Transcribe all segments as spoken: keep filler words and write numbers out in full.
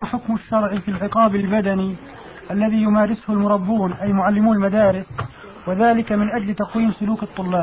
حكم الشرع في العقاب البدني الذي يمارسه المربون أي معلمو المدارس، وذلك من أجل تقويم سلوك الطلاب؟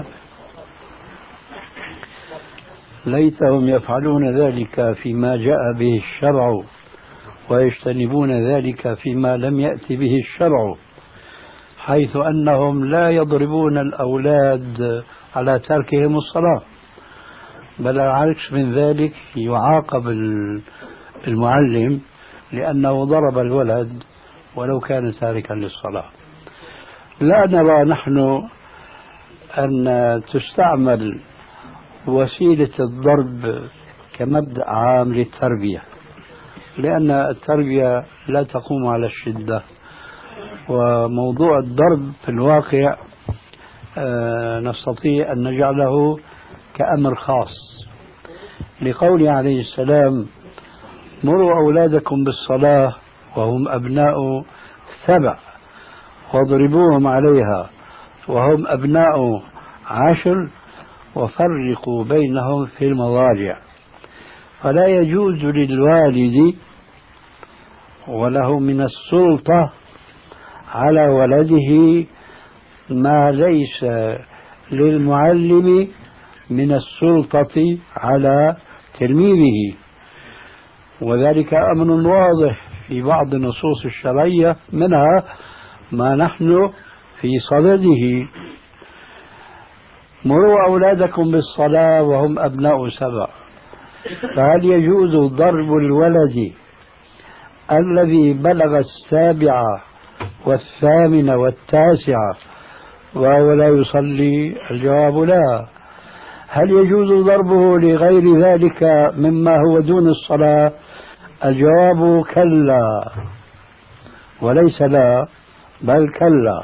ليتهم يفعلون ذلك فيما جاء به الشرع ويجتنبون ذلك فيما لم يأتي به الشرع، حيث أنهم لا يضربون الأولاد على تركهم الصلاة، بل العكس من ذلك، يعاقب المعلم لأنه ضرب الولد ولو كان تاركا للصلاة. لا نرى نحن أن تستعمل وسيلة الضرب كمبدأ عام للتربية، لأن التربية لا تقوم على الشدة، وموضوع الضرب في الواقع آه نستطيع أن نجعله كأمر خاص، لقوله عليه السلام: مروا أولادكم بالصلاة وهم أبناء سبع واضربوهم عليها وهم أبناء عشر وفرقوا بينهم في المضاجع. فلا يجوز للوالد وله من السلطة على ولده ما ليس للمعلم من السلطة على تلميذه، وذلك أمر واضح في بعض النصوص الشرعية، منها ما نحن في صدده: مروا أولادكم بالصلاة وهم أبناء سبع. فهل يجوز ضرب الولد الذي بلغ السابعة والثامنة والتاسعة وهو لا يصلي؟ الجواب لا. هل يجوز ضربه لغير ذلك مما هو دون الصلاة؟ الجواب كلا، وليس لا بل كلا.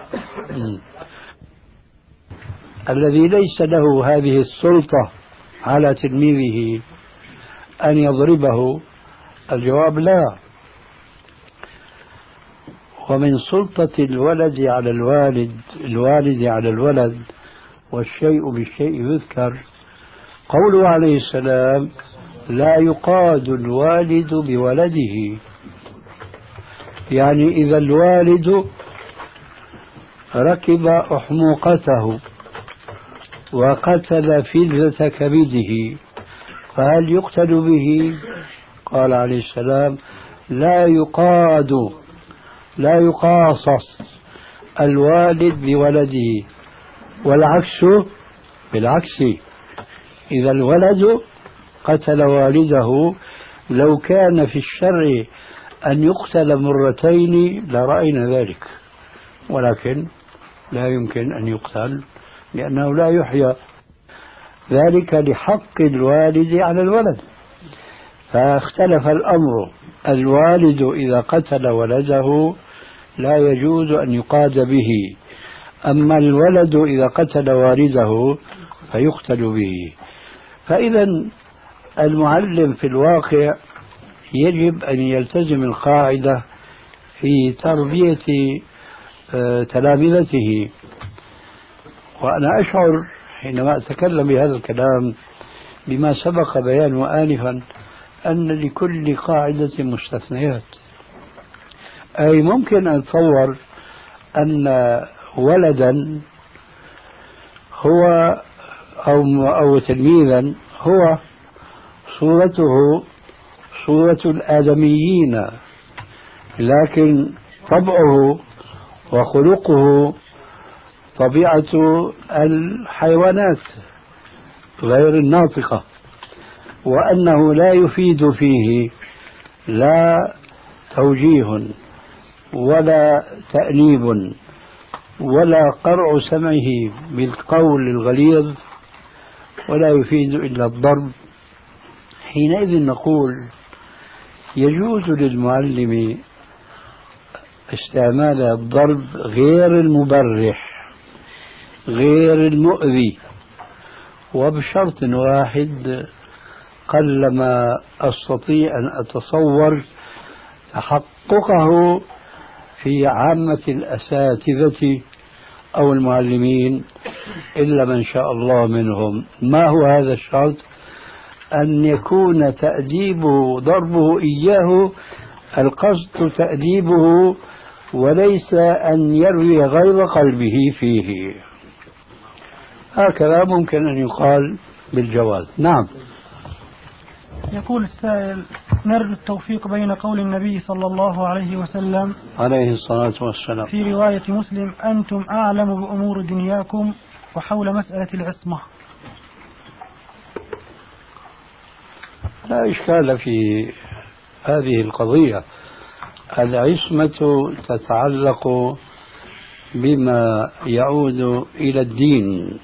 الذي ليس له هذه السلطة على تلميذه أن يضربه، الجواب لا. ومن سلطة الولد على الوالد الوالد على الولد والشيء بالشيء يذكر قوله عليه السلام: لا يقاد الوالد بولده. يعني إذا الوالد ركب أحموقته وقتل فلذة كبده فهل يقتل به؟ قال عليه السلام: لا يقاد لا يقاصص الوالد بولده، والعكس بالعكس. إذا الولد قتل والده لو كان في الشرع أن يقتل مرتين لرأينا ذلك، ولكن لا يمكن أن يقتل لأنه لا يحيى، ذلك لحق الوالد على الولد. فاختلف الأمر، الوالد إذا قتل ولده لا يجوز أن يقاد به، أما الولد إذا قتل والده فيقتل به. فإذا المعلم في الواقع يجب أن يلتزم القاعدة في تربية تلامذته. وأنا أشعر حينما أتكلم بهذا الكلام بما سبق بيانه آنفا أن لكل قاعدة مستثنيات، أي ممكن أن تصور أن ولدا هو أو أو تلميذا هو صورته صورة الآدميين، لكن طبعه وخلقه طبيعة الحيوانات غير الناطقة، وأنه لا يفيد فيه لا توجيه ولا تأنيب ولا قرع سمعه بالقول الغليظ، ولا يفيد إلا الضرب. حينئذ نقول يجوز للمعلم استعمال الضرب غير المبرح غير المؤذي، وبشرط واحد قلما أستطيع أن أتصور تحققه في عامة الأساتذة أو المعلمين إلا من شاء الله منهم. ما هو هذا الشرط؟ أن يكون تأديبه ضربه إياه القصد تأديبه وليس أن يروي غير قلبه فيه. هكذا ممكن أن يقال بالجواز. نعم. يقول السائل: نرجو التوفيق بين قول النبي صلى الله عليه وسلم عليه الصلاة والسلام في رواية مسلم: أنتم أعلم بأمور دنياكم، وحول مسألة العصمة. لا إشكال في هذه القضية. العصمة تتعلق بما يعود إلى الدين،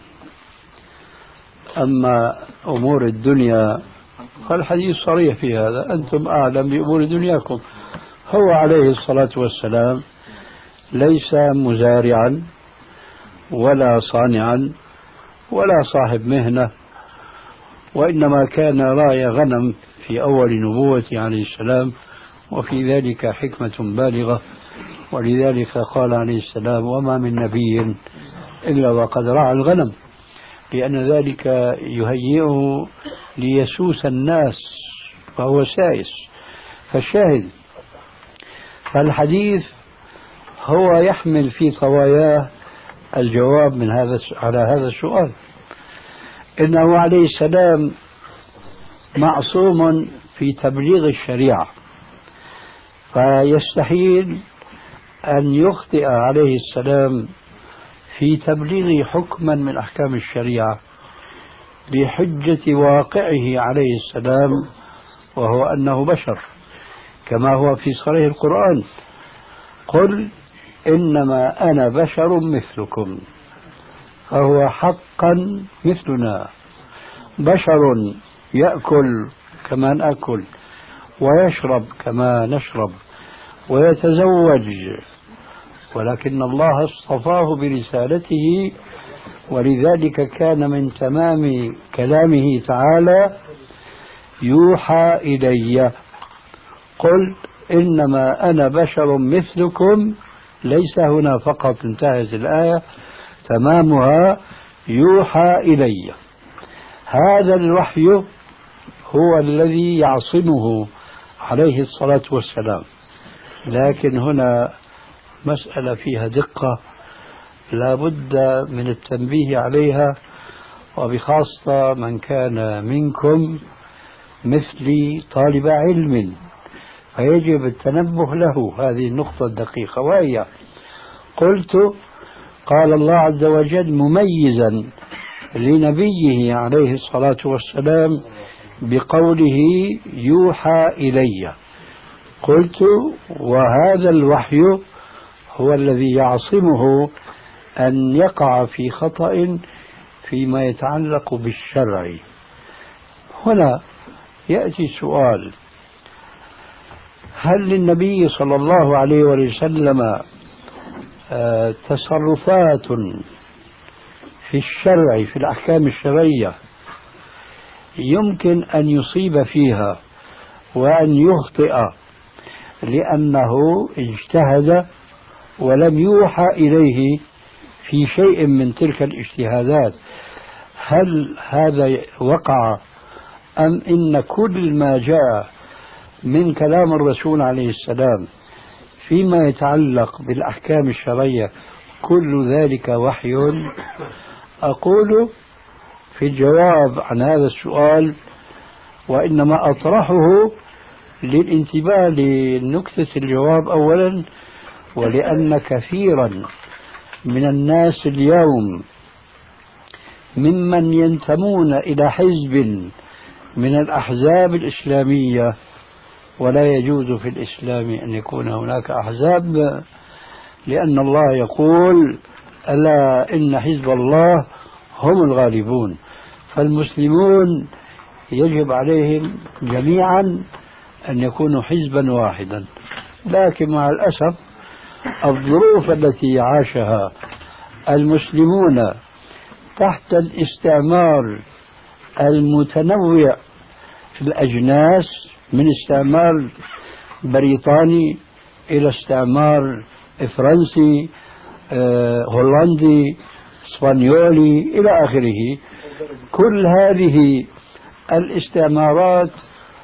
أما أمور الدنيا فالحديث صريح في هذا: أنتم أعلم بأمور دنياكم. هو عليه الصلاة والسلام ليس مزارعا ولا صانعا ولا صاحب مهنة، وإنما كان راعي غنم في أول نبوته عليه السلام، وفي ذلك حكمة بالغة. ولذلك قال عليه السلام: وما من نبي إلا وقد رعى الغنم، لأن ذلك يهيئه ليسوس الناس فهو سائس. فالشاهد، فالحديث هو يحمل في طواياه الجواب من هذا على هذا السؤال. إنه عليه السلام معصوم في تبليغ الشريعة، فيستحيل أن يخطئ عليه السلام في تبليغ حكما من أحكام الشريعة بحجة واقعه عليه السلام، وهو أنه بشر، كما هو في صريح القرآن: قل إنما أنا بشر مثلكم. فهو حقا مثلنا، بشر يأكل كما نأكل، ويشرب كما نشرب، ويتزوج، ولكن الله اصطفاه برسالته. ولذلك كان من تمام كلامه تعالى: يوحى إلي. قل إنما أنا بشر مثلكم، ليس هنا فقط انتهت الآية، تمامها يوحى إلي. هذا الوحي هو الذي يعصمه عليه الصلاة والسلام. لكن هنا مسألة فيها دقة لا بد من التنبيه عليها، وبخاصة من كان منكم مثلي طالب علم، فيجب التنبه له هذه النقطة الدقيقة. وهي: قلت قال الله عز وجل مميزا لنبيه عليه الصلاة والسلام بقوله يوحى إلي. قلت: وهذا الوحي هو الذي يعصمه أن يقع في خطأ فيما يتعلق بالشرع. هنا يأتي السؤال: هل للنبي صلى الله عليه وسلم تصرفات في الشرع في الأحكام الشرعية يمكن أن يصيب فيها وأن يخطئ لأنه اجتهد ولم يوحى إليه في شيء من تلك الاجتهادات؟ هل هذا وقع، أم إن كل ما جاء من كلام الرسول عليه السلام فيما يتعلق بالأحكام الشرعية كل ذلك وحي؟ أقول في الجواب عن هذا السؤال، وإنما أطرحه للانتباه لنكتة الجواب أولا، ولأن كثيرا من الناس اليوم ممن ينتمون إلى حزب من الأحزاب الإسلامية، ولا يجوز في الإسلام أن يكون هناك أحزاب، لأن الله يقول: ألا إن حزب الله هم الغالبون. فالمسلمون يجب عليهم جميعا أن يكونوا حزبا واحدا. لكن مع الأسف الظروف التي عاشها المسلمون تحت الاستعمار المتنوع في الأجناس، من استعمار بريطاني إلى استعمار فرنسي، آه، هولندي، اسبانيولي، إلى آخره، كل هذه الاستعمارات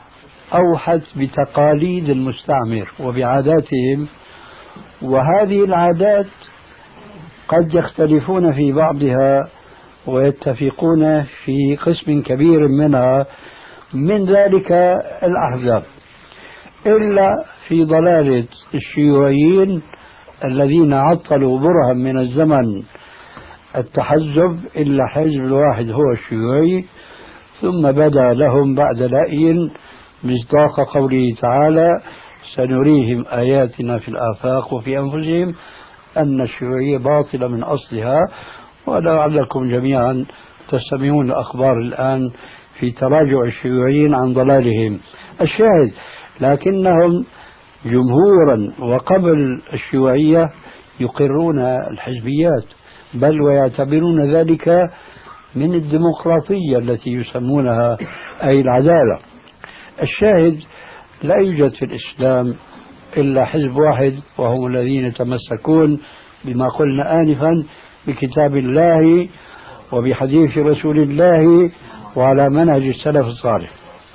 أوحت بتقاليد المستعمر وبعاداتهم، وهذه العادات قد يختلفون في بعضها ويتفقون في قسم كبير منها، من ذلك الأحزاب، إلا في ضلالة الشيوعيين الذين عطلوا برهة من الزمن التحزب، إلا حزب الواحد هو الشيوعي، ثم بدا لهم بعد لأي مصداق قوله تعالى سنريهم آياتنا في الآفاق وفي أنفسهم أن الشيوعية باطلة من أصلها، ولعلكم جميعا تستمعون الأخبار الآن في تراجع الشيوعيين عن ضلالهم. الشاهد لكنهم جمهورا وقبل الشيوعية يقرون الحزبيات، بل ويعتبرون ذلك من الديمقراطية التي يسمونها أي العدالة. الشاهد لا يوجد في الإسلام إلا حزب واحد، وهم الذين يتمسكون بما قلنا آنفا بكتاب الله وبحديث رسول الله وعلى منهج السلف الصالح.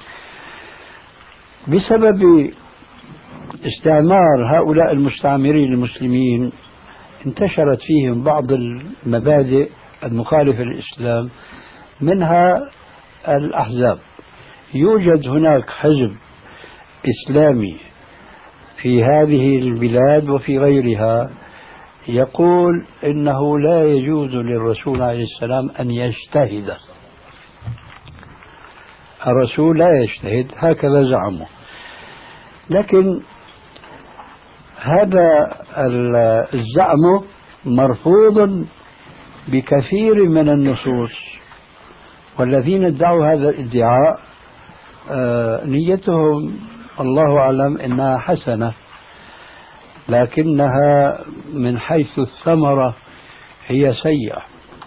بسبب استعمار هؤلاء المستعمرين المسلمين انتشرت فيهم بعض المبادئ المخالفة للإسلام، منها الأحزاب. يوجد هناك حزب إسلامي في هذه البلاد وفي غيرها يقول إنه لا يجوز للرسول عليه السلام أن يجتهد. الرسول لا يجتهد، هكذا زعموا. لكن هذا الزعم مرفوض بكثير من النصوص، والذين ادعوا هذا الادعاء نيتهم الله أعلم إنها حسنة، لكنها من حيث الثمرة هي سيئة،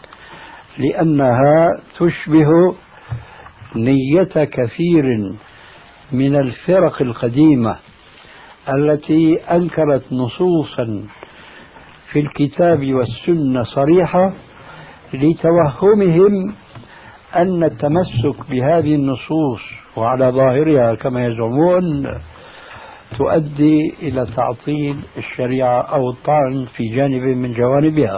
لأنها تشبه نية كثير من الفرق القديمة التي أنكرت نصوصا في الكتاب والسنة صريحة لتوهمهم أن التمسك بهذه النصوص وعلى ظاهرها كما يزعمون تؤدي إلى تعطيل الشريعة أو الطعن في جانب من جوانبها.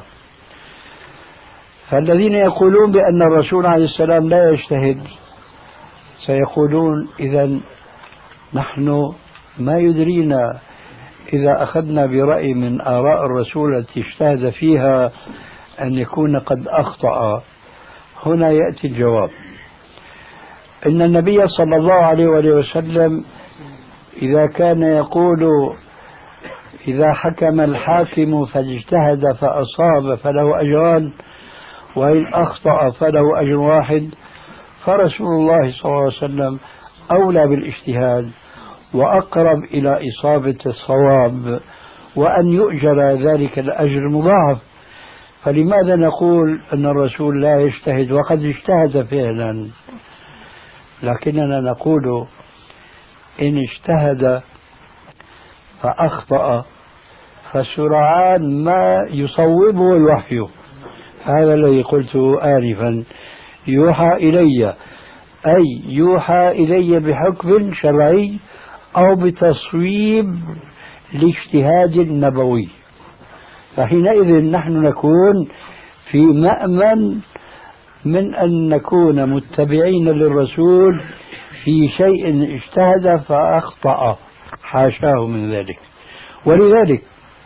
فالذين يقولون بأن الرسول عليه السلام لا يجتهد سيقولون إذن نحن ما يدرينا إذا أخذنا برأي من آراء الرسول التي اجتهد فيها أن يكون قد أخطأ. هنا يأتي الجواب، إن النبي صلى الله عليه وسلم إذا كان يقول إذا حكم الحاكم فاجتهد فأصاب فله أجران وإن أخطأ فله أجر واحد، فرسول الله صلى الله عليه وسلم أولى بالاجتهاد وأقرب إلى إصابة الصواب وأن يؤجر ذلك الأجر مضاعف. فلماذا نقول أن الرسول لا يجتهد وقد اجتهد فعلا؟ لكننا نقول إن اجتهد فأخطأ فسرعان ما يصوبه الوحي. هذا الذي قلته آنفا، يوحى إلي، أي يوحى إلي بحكم شرعي أو بتصويب لاجتهاد نبوي، فحينئذ نحن نكون في مأمن من أن نكون متبعين للرسول في شيء اجتهد فأخطأ، حاشاه من ذلك. ولذلك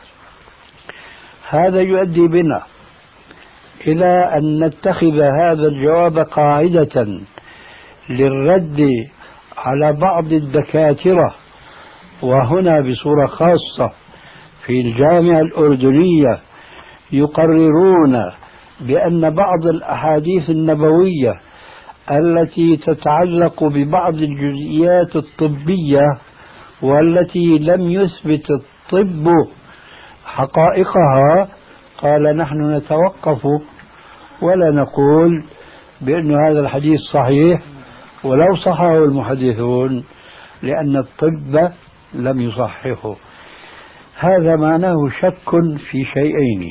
هذا يؤدي بنا إلى أن نتخذ هذا الجواب قاعدة للرد على بعض الدكاترة، وهنا بصورة خاصة في الجامعة الأردنية يقررون بأن بعض الأحاديث النبوية التي تتعلق ببعض الجزئيات الطبية والتي لم يثبت الطب حقائقها، قال نحن نتوقف ولا نقول بأن هذا الحديث صحيح ولو صححه المحدثون، لأن الطب لم يصححه. هذا معناه شك في شيئين.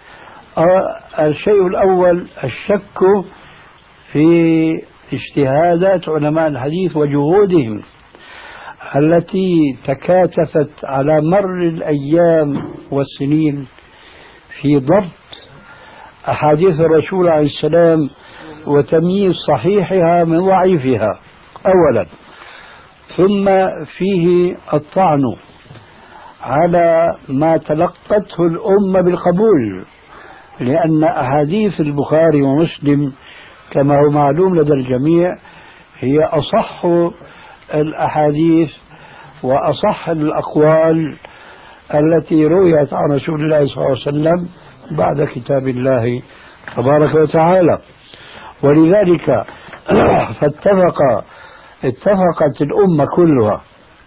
الشيء الأول الشك في اجتهادات علماء الحديث وجهودهم، التي تكاتفت على مر الأيام والسنين في ضبط أحاديث الرسول عليه السلام وتمييز صحيحها من ضعيفها أولا، ثم فيه الطعن على ما تلقته الأمة بالقبول، لأن أحاديث البخاري ومسلم كما هو معلوم لدى الجميع هي أصح الأحاديث وأصح الأقوال التي رويت عن رسول الله صلى الله عليه وسلم بعد كتاب الله تبارك وتعالى. ولذلك فاتفق اتفقت الأمة كلها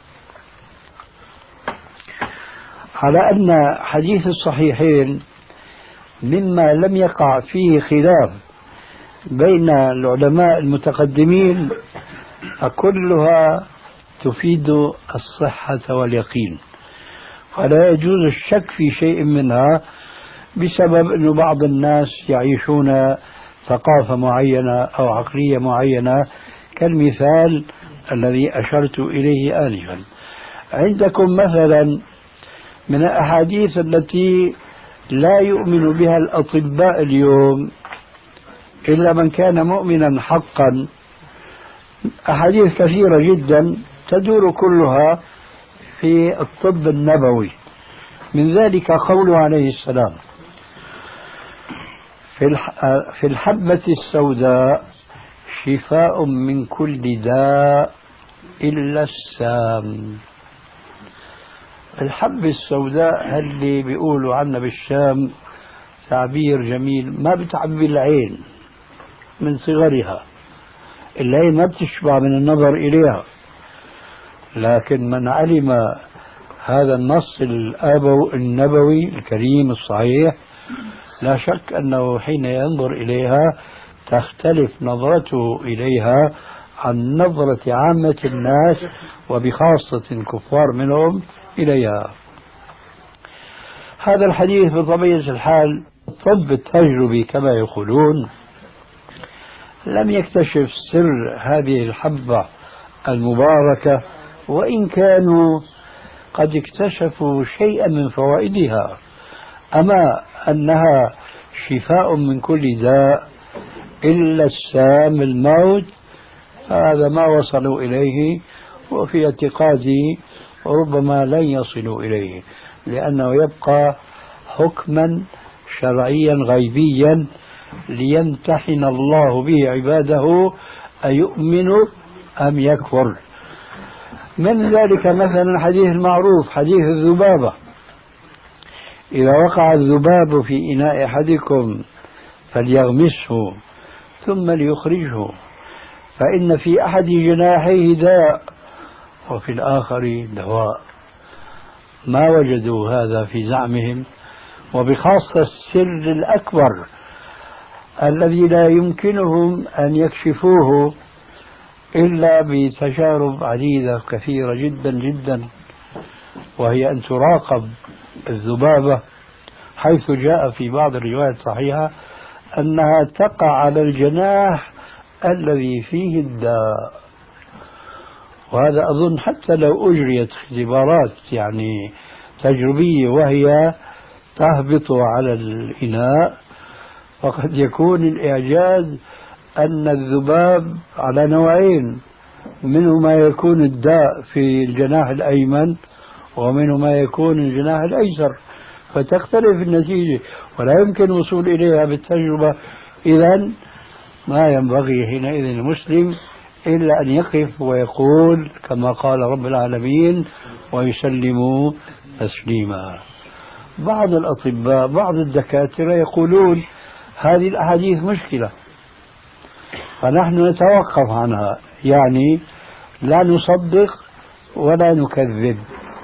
على أن حديث الصحيحين مما لم يقع فيه خلاف بين العلماء المتقدمين كلها تفيد الصحة واليقين، فلا يجوز الشك في شيء منها بسبب أن بعض الناس يعيشون ثقافة معينة أو عقلية معينة، كالمثال الذي أشرت إليه آنفا. عندكم مثلا من الأحاديث التي لا يؤمن بها الأطباء اليوم إلا من كان مؤمنا حقا، أحاديث كثيرة جدا تدور كلها في الطب النبوي. من ذلك قوله عليه السلام في الحبة السوداء شفاء من كل داء إلا السام. الحبة السوداء اللي بيقولوا عنها بالشام تعبير جميل، ما بتعبي العين من صغرها، العين ما بتشبع من النظر إليها، لكن من علم هذا النص الأبو النبوي الكريم الصحيح لا شك أنه حين ينظر إليها تختلف نظرته إليها عن نظرة عامة الناس وبخاصة الكفار منهم إليها. هذا الحديث بطبيعة الحال الطب التجربي كما يقولون لم يكتشف سر هذه الحبة المباركة، وإن كانوا قد اكتشفوا شيئا من فوائدها، أما أنها شفاء من كل داء إلا السام الموت هذا ما وصلوا إليه، وفي اعتقادي ربما لن يصلوا إليه، لأنه يبقى حكما شرعيا غيبيا ليمتحن الله به عباده أيؤمن أم يكفر. من ذلك مثلا الحديث المعروف حديث الذبابة، إذا وقع الذباب في إناء أحدكم فليغمسه ثم ليخرجه، فإن في أحد جناحيه داء وفي الآخر دواء. ما وجدوا هذا في زعمهم، وبخاصة السر الأكبر الذي لا يمكنهم أن يكشفوه إلا بتجارب عديدة كثيرة جدا جدا، وهي أن تراقب الذبابة، حيث جاء في بعض الروايات الصحيحة أنها تقع على الجناح الذي فيه الداء. وهذا أظن حتى لو أجريت اختبارات يعني تجربية وهي تهبط على الإناء، فقد يكون الإعجاز أن الذباب على نوعين، منه ما يكون الداء في الجناح الأيمن ومنه ما يكون الجناح الأيسر، فتختلف النتيجة ولا يمكن الوصول إليها بالتجربة. إذن ما ينبغي حينئذ المسلم إلا أن يقف ويقول كما قال رب العالمين ويسلموا تسليما. بعض الأطباء بعض الدكاترة يقولون هذه الأحاديث مشكلة، فنحن نتوقف عنها، يعني لا نصدق ولا نكذب.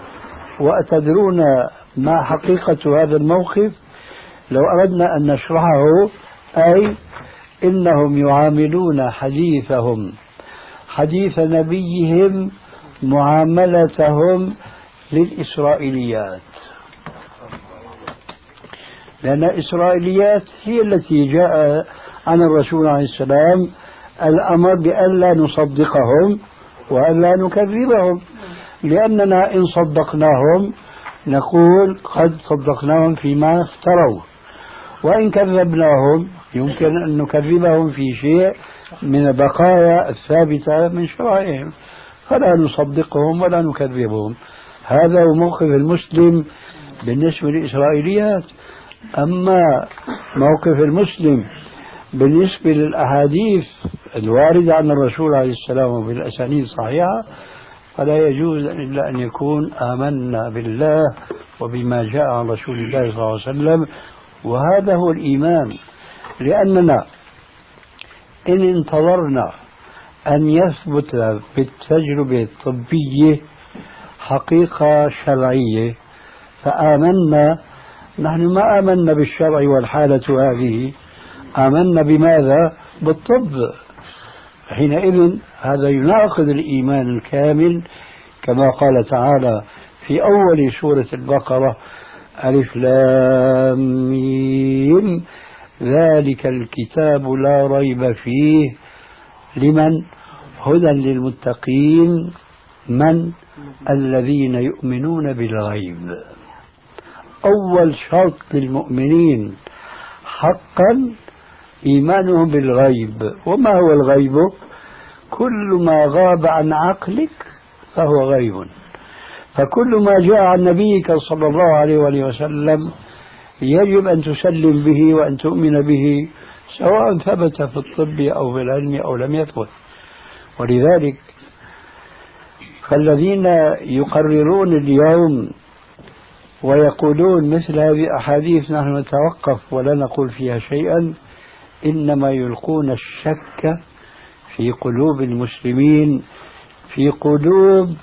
وأتدرون ما حقيقة هذا الموقف؟ لو أردنا أن نشرحه، أي إنهم يعاملون حديثهم حديث نبيهم معاملتهم للإسرائيليات، لأن الإسرائيليات هي التي جاء عن الرسول عليه السلام الأمر بأن لا نصدقهم وأن لا نكذبهم. لأننا إن صدقناهم نقول قد صدقناهم فيما افتروا، وإن كذبناهم يمكن أن نكذبهم في شيء من البقايا الثابتة من شرائعهم، فلا نصدقهم ولا نكذبهم. هذا هو موقف المسلم بالنسبة للإسرائيليات. أما موقف المسلم بالنسبة للأحاديث الواردة عن الرسول عليه السلام وبالأسانيد الصحيحة فلا يجوز إلا أن يكون آمنا بالله وبما جاء عن رسول الله صلى الله عليه وسلم، وهذا هو الإيمان. لأننا إن انتظرنا أن يثبت بالتجربة الطبية حقيقة شرعية فآمنا، نحن ما آمنا بالشرع والحالة هذه، آمنا بماذا؟ بالطب. حينئذ هذا يناقض الإيمان الكامل، كما قال تعالى في أول سورة البقرة: ألف لام ميم ذلك الكتاب لا ريب فيه لمن هدى للمتقين من الذين يؤمنون بالغيب. أول شرط للمؤمنين حقا إيمانهم بالغيب. وما هو الغيب؟ كل ما غاب عن عقلك فهو غيب. فكل ما جاء عن نبيك صلى الله عليه وآله وسلم يجب أن تسلم به وأن تؤمن به، سواء ثبت في الطب أو في العلم أو لم يثبت. ولذلك فالذين يقررون اليوم ويقولون مثل هذه الأحاديث نحن نتوقف ولا نقول فيها شيئا، إنما يلقون الشك في قلوب المسلمين، في قلوب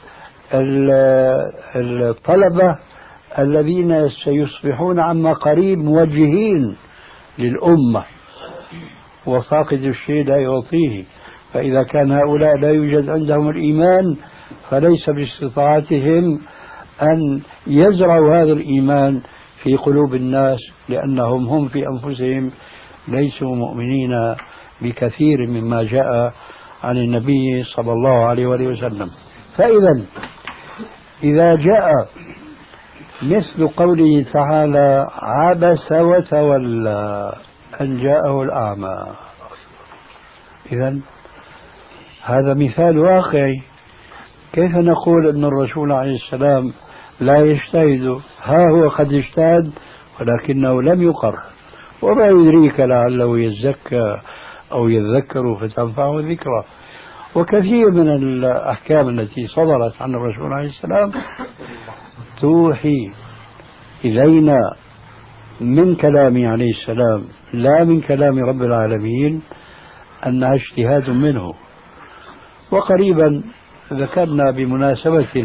الطلبة الذين سيصبحون عما قريب موجهين للأمة، وفاقد الشيء لا يعطيه. فإذا كان هؤلاء لا يوجد عندهم الإيمان فليس باستطاعتهم أن يزرعوا هذا الإيمان في قلوب الناس، لأنهم هم في أنفسهم ليسوا مؤمنين بكثير مما جاء عن النبي صلى الله عليه وآله وسلم. فإذا إذا جاء مثل قوله تعالى: عبس وتولى أن جاءه الأعمى، إذن هذا مثال واقعي. كيف نقول أن الرسول عليه السلام لا يجتهد؟ ها هو قد اجتهد ولكنه لم يقر، وما يدريك لعله يزكى أو يذكر فتنفعه الذكرى. وكثير من الأحكام التي صدرت عن الرسول عليه السلام توحي إلينا من كلامه عليه السلام لا من كلام رب العالمين أنها اجتهاد منه. وقريبا ذكرنا بمناسبة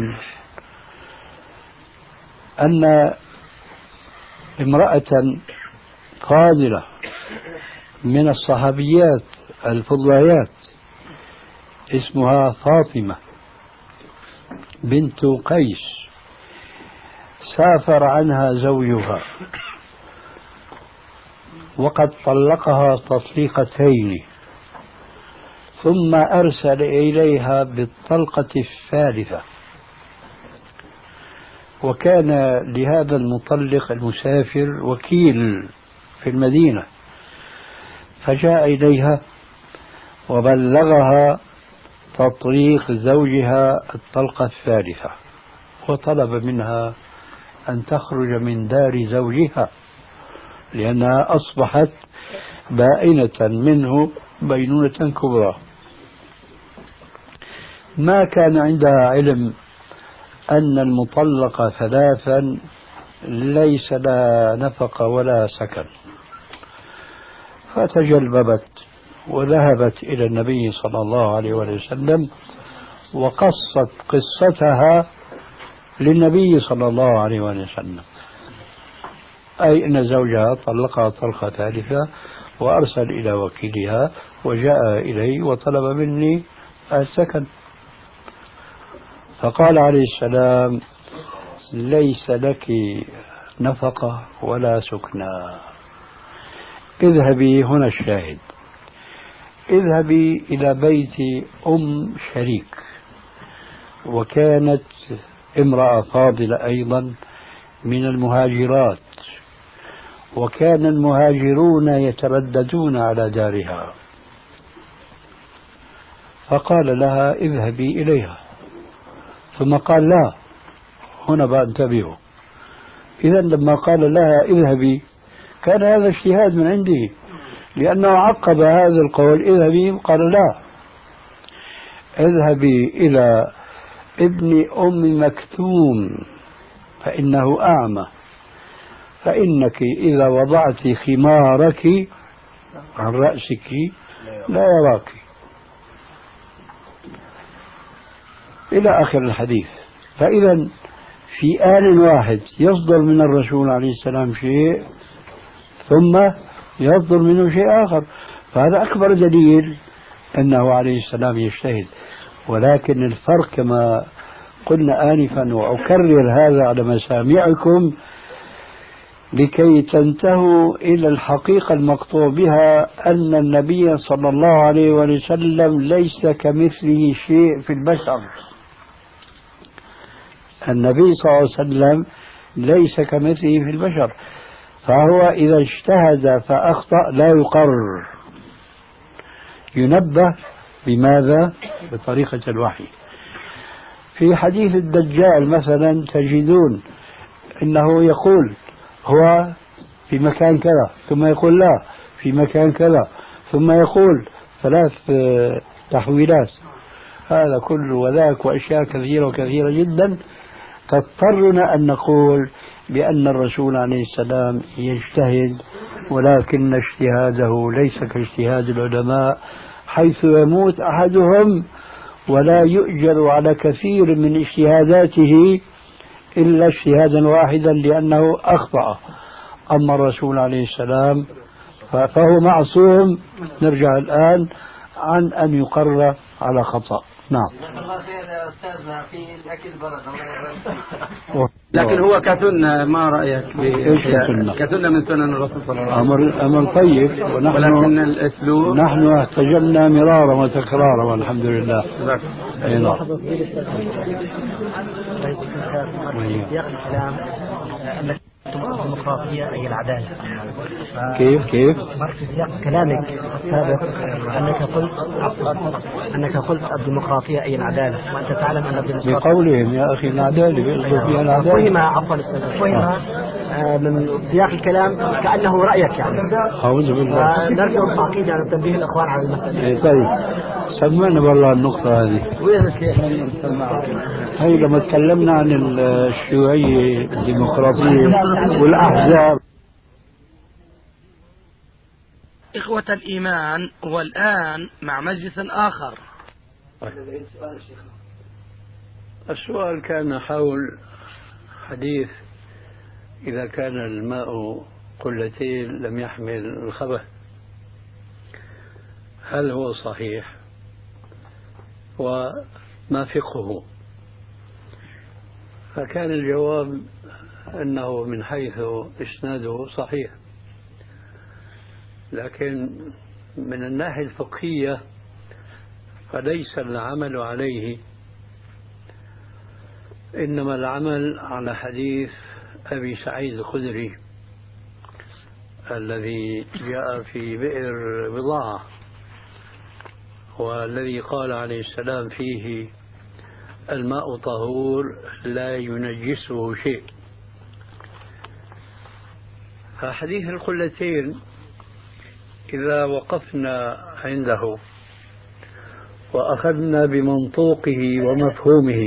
أن امرأة فاضلة من الصحابيات الفضليات اسمها فاطمة بنت قيس سافر عنها زوجها وقد طلقها تطليقتين، ثم أرسل إليها بالطلقة الثالثة، وكان لهذا المطلق المسافر وكيل في المدينة، فجاء إليها وبلغها تطليق زوجها الطلقة الثالثة، وطلب منها أن تخرج من دار زوجها لأنها أصبحت بائنة منه بينونة كبرى. ما كان عندها علم أن المطلقة ثلاثا ليس لها نفقة ولا سكن، فتجلببت وذهبت إلى النبي صلى الله عليه وسلم وقصت قصتها للنبي صلى الله عليه وسلم، أي أن زوجها طلقها طلقة ثالثة وأرسل إلى وكيلها وجاء إليه وطلب مني السكن. فقال عليه السلام: ليس لك نفقة ولا سكنى، اذهبي، هنا الشاهد، اذهبي إلى بيت أم شريك وكانت امرأة فاضلة أيضا من المهاجرات، وكان المهاجرون يترددون على دارها، فقال لها اذهبي إليها، ثم قال لا، هنا بقى انتبهوا. إذا لما قال لها اذهبي كان هذا اجتهاد من عنده، لأنه عقب هذا القول اذهبي قال لا، اذهبي إلى ابن أم مكتوم فإنه أعمى، فإنك إذا وضعت خمارك عن رأسك لا يراك، إلى آخر الحديث. فإذا في آن واحد يصدر من الرسول عليه السلام شيء ثم يصدر منه شيء آخر، فهذا أكبر دليل أنه عليه السلام يجتهد. ولكن الفرق كما قلنا آنفا وأكرر هذا على مسامعكم لكي تنتهوا إلى الحقيقة المقطوع بها، أن النبي صلى الله عليه وسلم ليس كمثله شيء في البشر. النبي صلى الله عليه وسلم ليس كمثله في البشر، فهو إذا اجتهد فأخطأ لا يقرر، ينبه. بماذا؟ بطريقة الوحي. في حديث الدجال مثلا تجدون إنه يقول هو في مكان كذا، ثم يقول لا في مكان كذا، ثم يقول ثلاث تحويلات، هذا كله وذاك وأشياء كثيرة وكثيرة جدا تضطرنا أن نقول بأن الرسول عليه السلام يجتهد، ولكن اجتهاده ليس كاجتهاد العلماء، حيث يموت أحدهم ولا يؤجر على كثير من اجتهاداته إلا اجتهادا واحدا لأنه أخطأ. أما الرسول عليه السلام فهو معصوم، نرجع الآن عن أن يقر على خطأ. نعم. الله خير يا أستاذنا في الأكل برد. لكن هو كسنة، ما رأيك كسنة من سنن الرسول صلى الله عليه وسلم؟ أمر أمر طيب، ولكن الأسلوب نحن احتجمنا مرارا وتكرارا والحمد لله. أي نعم. الديمقراطية أي العدالة. كيف كيف؟ في سياق كلامك السابق أنك قلت أنك قلت الديمقراطية أي العدالة، وأنت تعلم أن الديمقراطية بقولهم يا أخي العدالة بيقصدوا فيها العدالة. فهم عفوا فهم من سياق الكلام كأنه رأيك يعني. أعوذ بالله. نرجو تعقيد يعني تنبيه الأخوان على المسألة. طيب سمعنا والله النقطة هذه. هي لما تكلمنا عن الشيوعية الديمقراطية والأحزاب. إخوة الإيمان، والآن مع مجلس آخر. السؤال كان حول حديث إذا كان الماء قلتين لم يحمل الخبث، هل هو صحيح وما فقهه؟ فكان الجواب أنه من حيث إسناده صحيح، لكن من الناحية الفقهية فليس العمل عليه، إنما العمل على حديث أبي سعيد الخدري الذي جاء في بئر بضاعة، والذي قال عليه السلام فيه الماء طهور لا ينجسه شيء. فحديث القلتين إذا وقفنا عنده وأخذنا بمنطوقه ومفهومه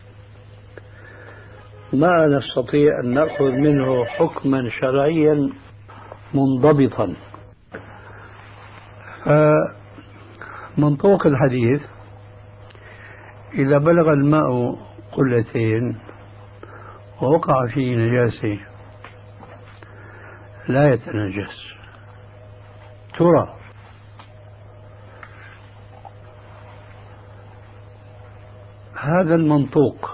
ما نستطيع أن نأخذ منه حكما شرعيا منضبطا. منطوق الحديث إذا بلغ الماء قلتين ووقع فيه نجاسة لا يتنجس، ترى هذا المنطوق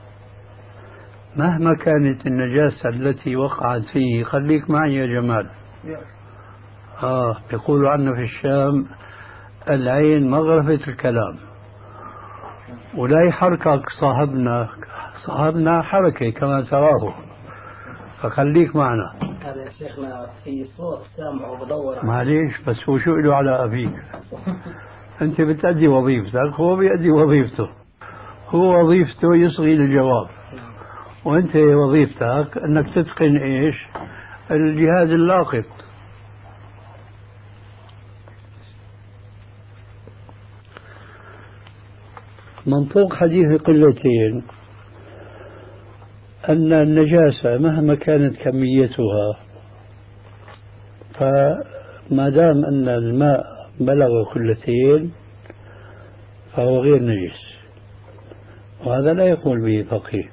مهما كانت النجاسة التي وقعت فيه. خليك معي يا جمال. آه يقولوا عنه في الشام العين مغرفة الكلام، ولا يحركك صاحبنا صاحبنا حركة كما تراه، فخليك معنا. هذا يا شيخنا في صوت سامع وبدور. معليش بس هو شو له على أبيك؟ أنت بتأدي وظيفتك، هو بيأدي وظيفته. هو وظيفته يصغي للجواب، وأنت وظيفتك أنك تتقن إيش؟ الجهاز اللاقط. منطوق حديث قلتين أن النجاسة مهما كانت كميتها، فما دام أن الماء بلغ قلتين فهو غير نجس، وهذا لا يقول به فقيه.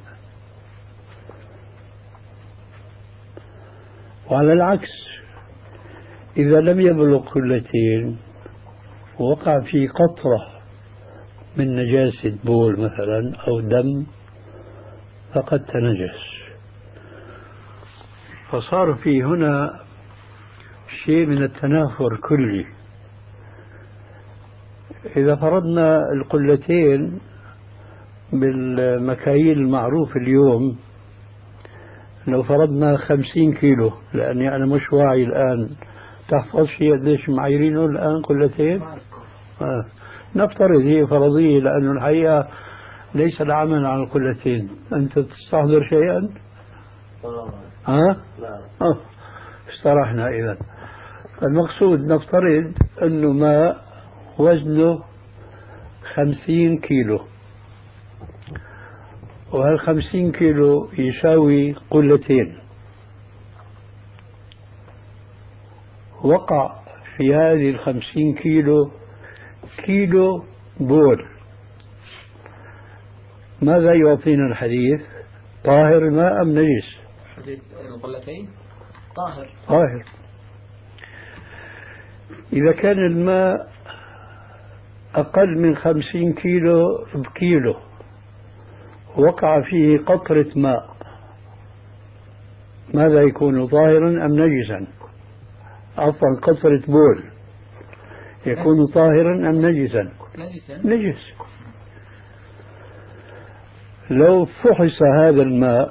وعلى العكس إذا لم يبلغ قلتين ووقع في قطرة من نجاسة بول مثلا أو دم فقد تنجس. فصار في هنا شيء من التنافر كلي. إذا فرضنا القلتين بالمكاييل المعروف اليوم، لو فرضنا خمسين كيلو، لأني أنا مش واعي الآن، تحفظ شيء قديش معاييرينه الآن قلتين؟ آه. نفترض هي فرضية، لأنه الحقيقة ليس العمل على القلتين. أنت تستحضر شيئا؟ ها؟ لا. آه. استرحنا إذا. المقصود نفترض أنه ماء وزنه خمسين كيلو، وهالخمسين كيلو يساوي قلتين. وقع في هذه الخمسين كيلو كيلو بول، ماذا يعطينا الحديث؟ طاهر الماء أم نجس؟ حديث القلتين طاهر. طاهر. إذا كان الماء أقل من خمسين كيلو بكيلو وقع فيه قطرة ماء، ماذا يكون؟ طاهرا أم نجسا؟ عفوا قطرة بول يكون طاهرا أم نجسا؟ نجس. لو فحص هذا الماء،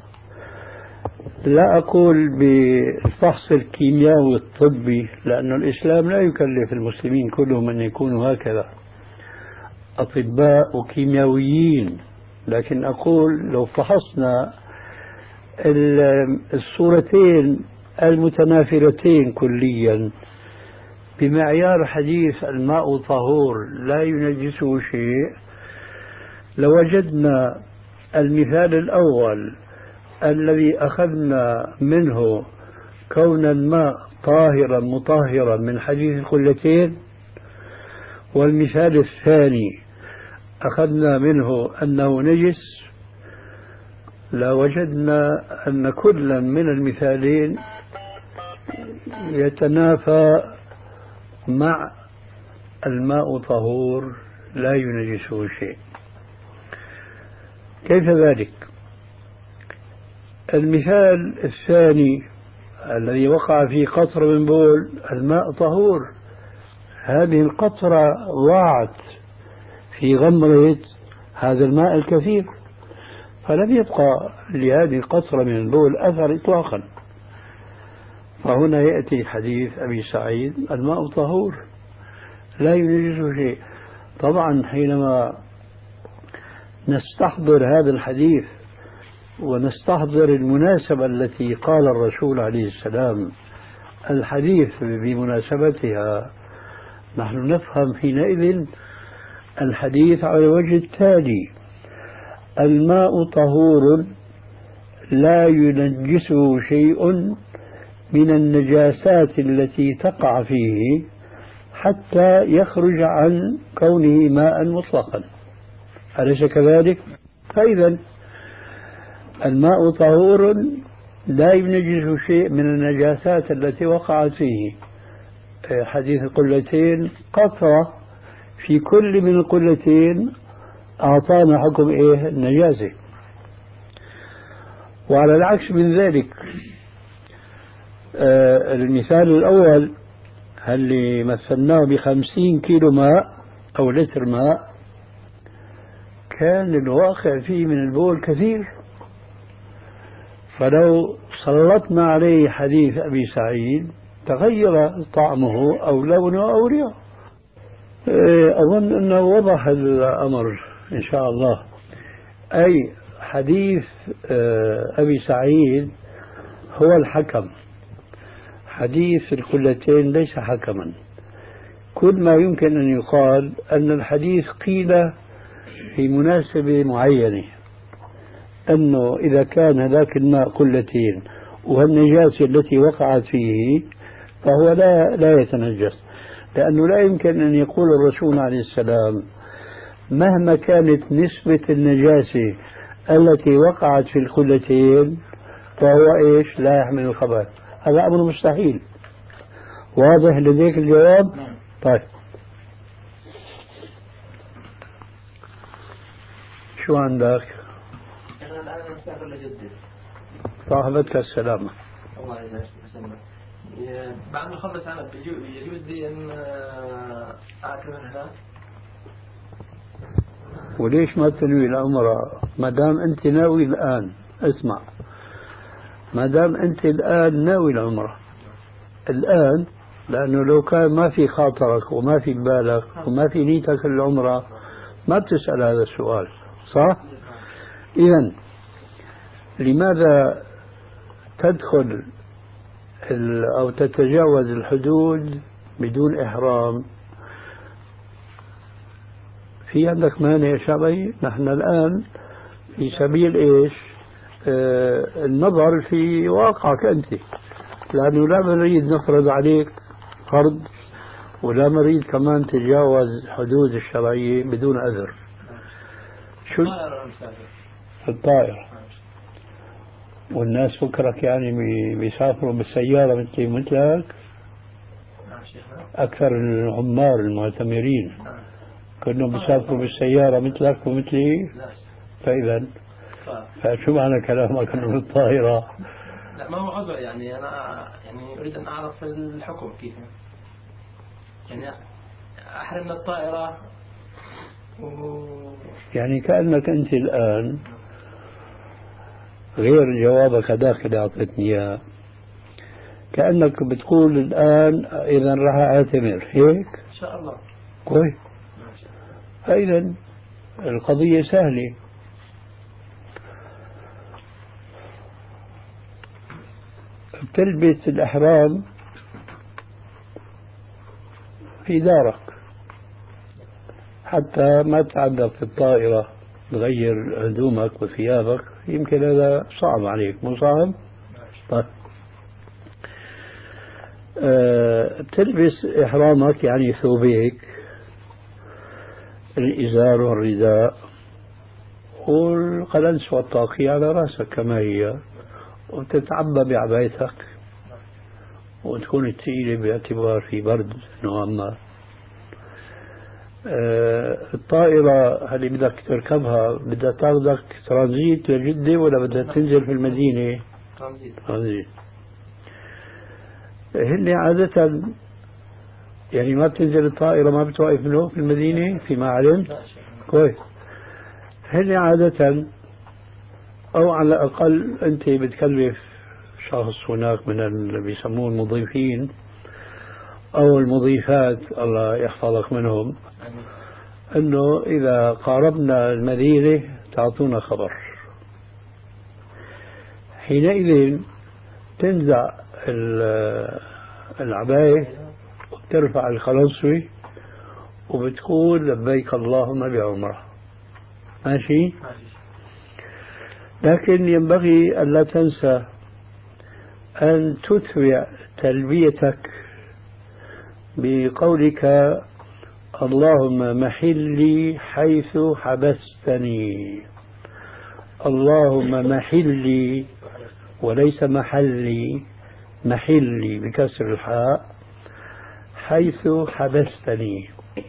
لا أقول بالفحص الكيميائي الطبي، لأن الإسلام لا يكلف المسلمين كلهم أن يكونوا هكذا أطباء وكيميائيين، لكن أقول لو فحصنا الصورتين المتنافرتين كليا بمعيار حديث الماء طهور لا ينجسه شيء، لوجدنا المثال الأول الذي أخذنا منه كون الماء طاهرا مطهرا من حديث القلتين، والمثال الثاني أخذنا منه أنه نجس، لوجدنا أن كلا من المثالين يتنافى مع الماء طهور لا ينجسه شيء. كيف ذلك؟ المثال الثاني الذي وقع في قطرة من بول، الماء طهور، هذه القطرة ضاعت في غمرة هذا الماء الكثير، فلم يبقى لهذه القطرة من البول أثر إطلاقا. فهنا يأتي حديث أبي سعيد الماء طهور لا ينجسه شيء. طبعا حينما نستحضر هذا الحديث ونستحضر المناسبة التي قال الرسول عليه السلام الحديث بمناسبتها، نحن نفهم حينئذ الحديث على الوجه التالي: الماء طهور لا ينجسه شيء من النجاسات التي تقع فيه حتى يخرج عن كونه ماء مطلقا، أليس كذلك؟ فإذا الماء طهور لا ينجس شيء من النجاسات التي وقعت فيه. حديث القلتين قطرة في كل من القلتين أعطانا حكم إيه؟ النجاسة. وعلى العكس من ذلك آه المثال الأول اللي مثلناه بخمسين كيلو ماء أو لتر ماء، كان الواقع فيه من البول كثير. فلو سلطنا عليه حديث أبي سعيد تغير طعمه أو لونه أو ريحه. أظن أنه وضح الأمر إن شاء الله. أي حديث أبي سعيد هو الحكم، حديث القلتين ليس حكما. كل ما يمكن أن يقال أن الحديث قيل في مناسبة معينة، أنه إذا كان هذاك الماء قلتين والنجاسة التي وقعت فيه فهو لا لا يتنجس، لأنه لا يمكن أن يقول الرسول عليه السلام مهما كانت نسبة النجاسة التي وقعت في القلتين فهو إيش لا يحمل الخبث. هذا أمر مستحيل. واضح لديك الجواب؟ طيب شو عندك؟ أنا الآن مسافر لجدة. صاحبتك السلامة. الله يسلمك. بعد ما أخلص عمل يجوز لي أن أكل من هناك؟ وليش ما تنوي العمرة ما دام أنت ناوي الآن؟ اسمع، ما دام أنت الآن ناوي العمرة الآن، لأنه لو كان ما في خاطرك وما في بالك وما في نيتك العمرة ما بتسأل هذا السؤال، صح؟ إذن لماذا تدخل أو تتجاوز الحدود بدون إحرام؟ في عندك مانع يا شعبي؟ نحن الآن في سبيل إيش؟ آه النظر في واقعك أنت، لأنه لا نريد نفرض عليك فرض ولا نريد كمان تجاوز حدود الشرعية بدون أذر. شو الطائرة؟ والناس فكرك يعني بيسافروا بالسيارة مثلي مثلك؟ أكثر العمار المعتمرين كلهم بيسافروا بالسيارة مثلك ومثلي. فإذا فشو معنى كلامك أنه الطائرة؟ لا ما هو عذر، يعني أنا يعني أريد أن أعرف الحكم كيف، يعني أحرم الطائرة و... يعني كأنك أنت الآن غير جوابك هذاك اللي أعطيتني إياه، كأنك بتقول الآن إذا راح أعتمر هيك؟ إن شاء الله. كويس. فإذا القضية سهلة. بتلبس الإحرام في دارك حتى ما تعذب في الطائرة تغير هدومك وثيابك، يمكن هذا صعب عليك، مو صعب؟ طيب أه بتلبس إحرامك يعني ثوبيك، الإزار والرداء والقلنس والطاقية على رأسك كما هي، وتتعبى بعبايتك وتكون ثقيلة باعتبار في برد نوعا ما. أه الطائرة اللي بدك تركبها بدها تاخذك ترانزيت لجدة ولا بدها تنزل في المدينة؟ ترانزيت. ترانزيت. هن عادة يعني ما بتنزل الطائرة ما بتوقف منه في المدينة فيما علمت؟ كويس. هن عادة أو على الأقل أنت بتكلف شخص هناك من اللي بيسموه المضيفين أو المضيفات الله يحفظك منهم، أنه إذا قاربنا المدينة تعطونا خبر. حينئذ تنزع العباية وترفع القلنسوة وبتقول لبيك اللهم بعمرة. ماشي؟ لكن ينبغي ألا تنسى أن تتبع تلبيتك بقولك اللهم محلي حيث حبستني. اللهم محلي وليس محلي، محلي بكسر الحاء حيث حبستني.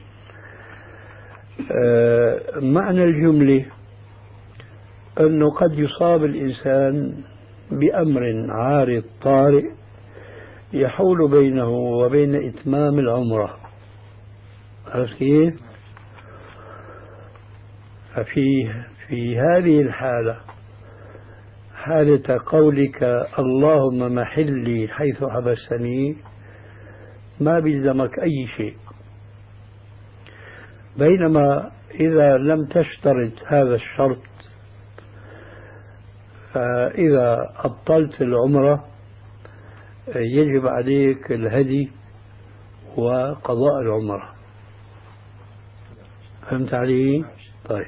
آه معنى الجملة أنه قد يصاب الإنسان بأمر عارض طارئ يحول بينه وبين إتمام العمرة. عرفت كيف؟ ففي في هذه الحالة، حالة قولك اللهم محلي حيث حبستني، ما بيلزمك أي شيء. بينما إذا لم تشترط هذا الشرط، فإذا أبطلت العمرة يجب عليك الهدي وقضاء العمرة. فهمت علي؟ طيب.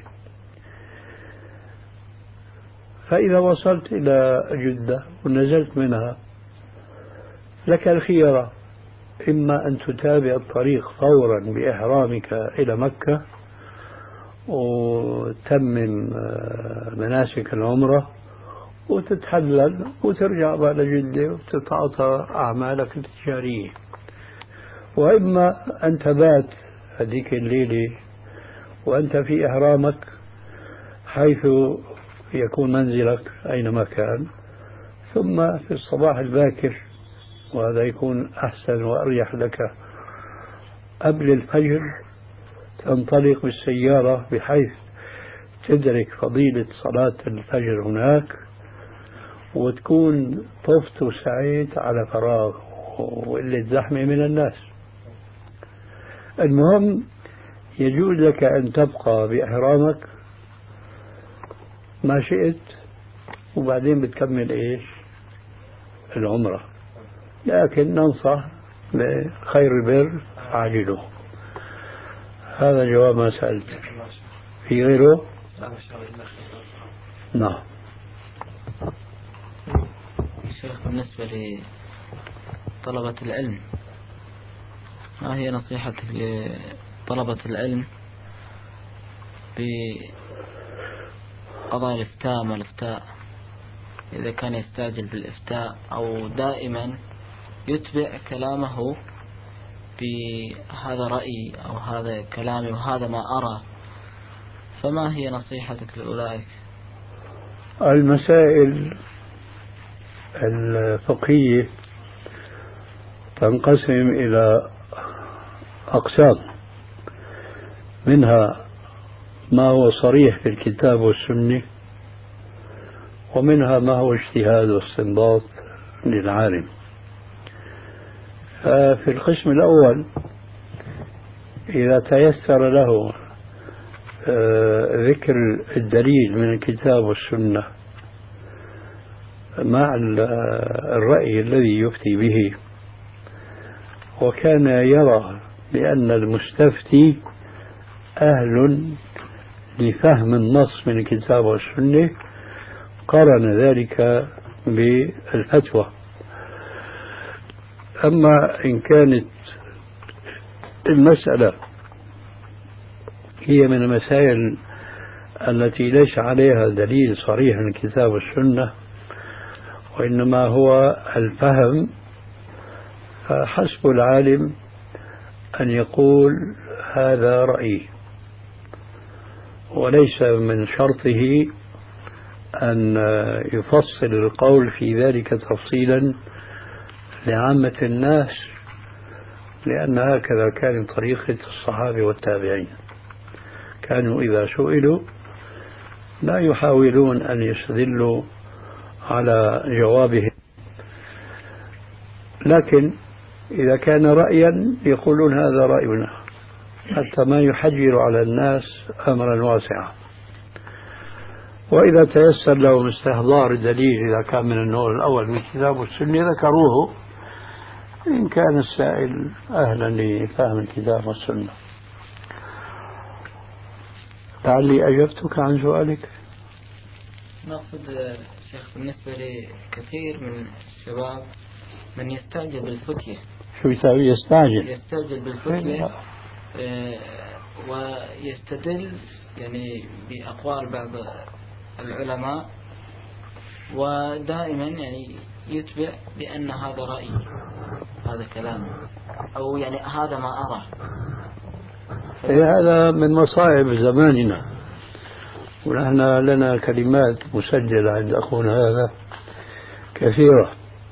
فإذا وصلت إلى جدة ونزلت منها لك الخيار، إما أن تتابع الطريق فورا بإحرامك إلى مكة وتمم مناسك العمرة وتتحلل وترجع بعد جدة وتتعاطى أعمالك التجارية، وإما أن تبات هذيك الليلة وأنت في إحرامك حيث يكون منزلك أينما كان، ثم في الصباح الباكر، وهذا يكون أحسن وأريح لك، قبل الفجر تنطلق بالسيارة بحيث تدرك فضيلة صلاة الفجر هناك، وتكون طفت وسعيت على فراغ وقلة زحمة من الناس. المهم يجوز لك أن تبقى بإحرامك ما شئت، وبعدين بتكمل إيش؟ العمرة. لكن ننصح بخير البر عاجله. هذا جواب ما سألت. في غيره؟ نعم. شيخ، بالنسبة لطلبة العلم، ما هي نصيحتك لطلبة العلم بقضاء الإفتاء ما الإفتاء، إذا كان يستعجل بالإفتاء أو دائما يتبع كلامه بهذا رأيي أو هذا كلامي وهذا ما أرى، فما هي نصيحتك لأولئك؟ المسائل الفقهية تنقسم إلى أقسام، منها ما هو صريح في الكتاب والسنة، ومنها ما هو اجتهاد واستنباط للعالم. ففي القسم الأول إذا تيسر له ذكر الدليل من الكتاب والسنة مع الرأي الذي يفتي به، وكان يرى بأن المستفتي أهل لفهم النص من الكتاب والسنة، قارن ذلك بالفتوى. أما إن كانت المسألة هي من المسائل التي ليس عليها دليل صريح من الكتاب والسنة، وإنما هو الفهم، فحسب العالم أن يقول هذا رأيي، وليس من شرطه أن يفصل القول في ذلك تفصيلا لعامة الناس، لأن هكذا كان طريقة الصحابة والتابعين، كانوا إذا سئلوا لا يحاولون أن يستدلوا على جوابهم، لكن إذا كان رأيا يقولون هذا رأينا، حتى ما يحجر على الناس أمرا واسعا. وإذا تيسر لهم استحضار الدليل إذا كان من النوع الأول من الكتاب والسنة ذكروه، إن كان السائل أهلا لفهم الكتاب والسنة. لعلي أجبتك عن سؤالك. نقصد شيخ بالنسبة لكثير من الشباب من يستعجل بالفتية. شو يساوي؟ يستعجل يستعجل بالفتية آه ويستدل يعني بأقوال بعض العلماء، ودائما يعني يتبع بأن هذا رأيي، هذا كلامي، أو يعني هذا ما أرى. هذا من مصائب زماننا، ونحن لنا كلمات مسجلة عند أخونا هذا كثيرة.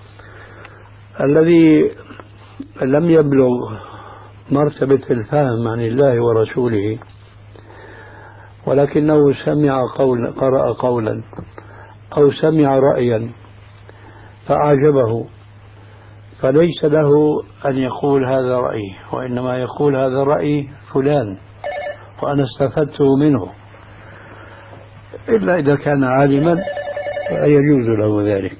الذي لم يبلغ مرتبة الفهم عن الله ورسوله ولكنه سمع قول قرأ قولا أو سمع رأيا فأعجبه، فليس له أن يقول هذا رأيي، وإنما يقول هذا رأي فلان وأنا استفدته منه، إلا إذا كان عالما فيجوز له ذلك.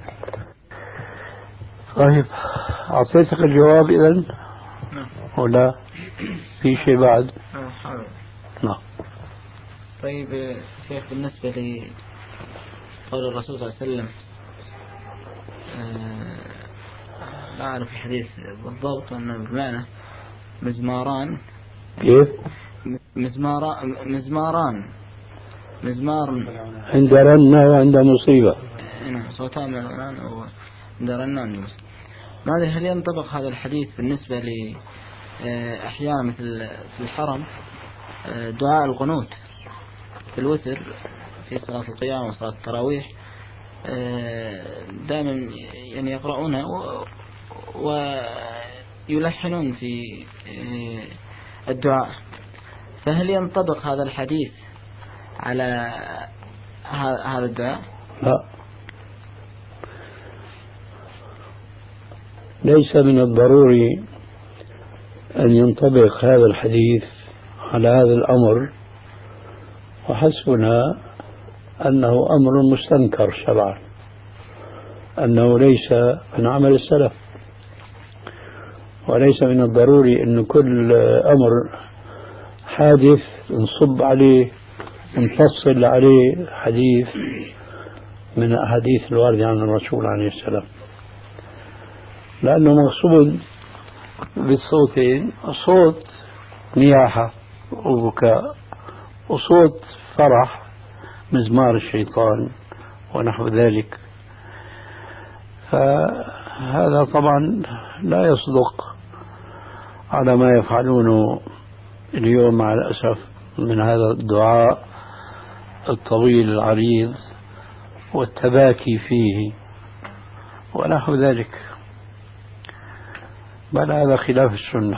طيب أعطيتك الجواب إذن ولا في شيء بعد؟ نعم. طيب شيخ، بالنسبة لقول الرسول صلى الله عليه وسلم لا أعرف الحديث بالضبط أنه بمعنى مزماران. كيف؟ مزماران مزماران مزمار عند رنة وعند مصيبة. نعم، صوتان من الآن وعند رنة. ماذا هل ينطبق هذا الحديث بالنسبة ل أحيانا مثل في الحرم دعاء القنوت في الوتر في صلاة القيام وصلاة التراويح دائما يعني يقرؤونه ويلحنون في الدعاء، فهل ينطبق هذا الحديث على هذا الدعاء؟ لا، ليس من الضروري أن ينطبق هذا الحديث على هذا الأمر، وحسبنا أنه أمر مستنكر شرعا، أنه ليس من عمل السلف، وليس من الضروري أن كل أمر حادث نصب عليه ونفصل عليه حديث من أحاديث الواردة عن الرسول عليه السلام، لأنه مقصود بالصوتين صوت نياحة وبكاء وصوت فرح مزمار الشيطان ونحو ذلك، فهذا طبعا لا يصدق على ما يفعلونه اليوم مع الأسف من هذا الدعاء الطويل العريض والتباكي فيه ونحو ذلك، بل هذا خلاف السنة.